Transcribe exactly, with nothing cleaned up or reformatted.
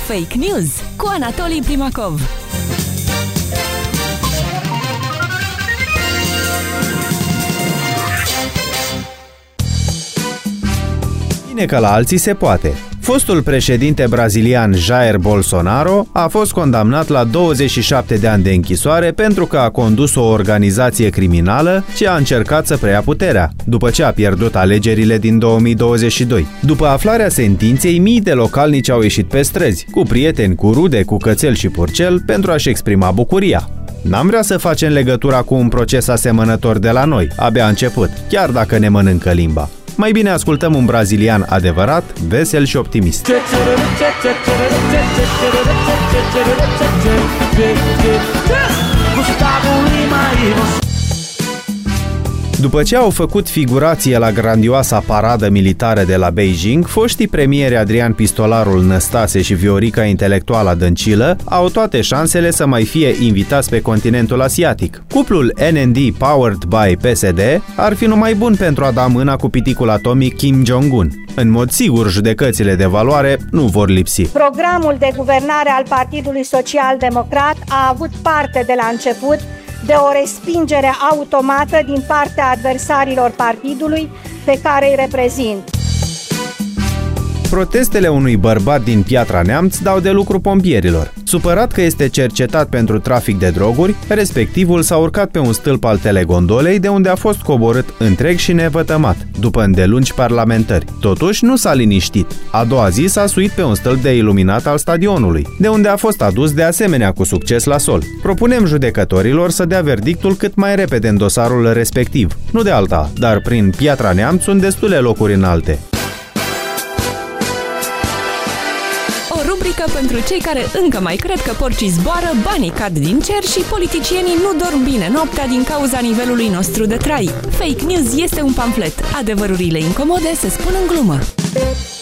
Fake News cu Anatolii Primacov. Bine că la alții se poate. Fostul președinte brazilian Jair Bolsonaro a fost condamnat la douăzeci și șapte de ani de închisoare pentru că a condus o organizație criminală ce a încercat să preia puterea, după ce a pierdut alegerile din două mii douăzeci și doi. După aflarea sentinței, mii de localnici au ieșit pe străzi, cu prieteni, cu rude, cu cățel și purcel, pentru a-și exprima bucuria. N-am vrea să facem legătura cu un proces asemănător de la noi, abia a început, chiar dacă ne mănâncă limba. Mai bine ascultăm un brazilian adevărat, vesel și optimist. După ce au făcut figurație la grandioasa paradă militară de la Beijing, foștii premieri Adrian Pistolarul Năstase și Viorica Intelectuala Dăncilă au toate șansele să mai fie invitați pe continentul asiatic. Cuplul N N D powered by P S D ar fi numai bun pentru a da mâna cu piticul atomic Kim Jong-un. În mod sigur, judecățile de valoare nu vor lipsi. Programul de guvernare al Partidului Social Democrat a avut parte de la început de o respingere automată din partea adversarilor partidului pe care îi reprezint. Protestele unui bărbat din Piatra Neamț dau de lucru pompierilor. Supărat că este cercetat pentru trafic de droguri, respectivul s-a urcat pe un stâlp al telegondolei, de unde a fost coborât întreg și nevătămat, după îndelungi parlamentări. Totuși, nu s-a liniștit. A doua zi s-a suit pe un stâlp de iluminat al stadionului, de unde a fost adus de asemenea cu succes la sol. Propunem judecătorilor să dea verdictul cât mai repede în dosarul respectiv. Nu de alta, dar prin Piatra Neamț sunt destule locuri înalte. Rubrică pentru cei care încă mai cred că porcii zboară, banii cad din cer și politicienii nu dorm bine noaptea din cauza nivelului nostru de trai. Fake News este un pamflet. Adevărurile incomode se spun în glumă.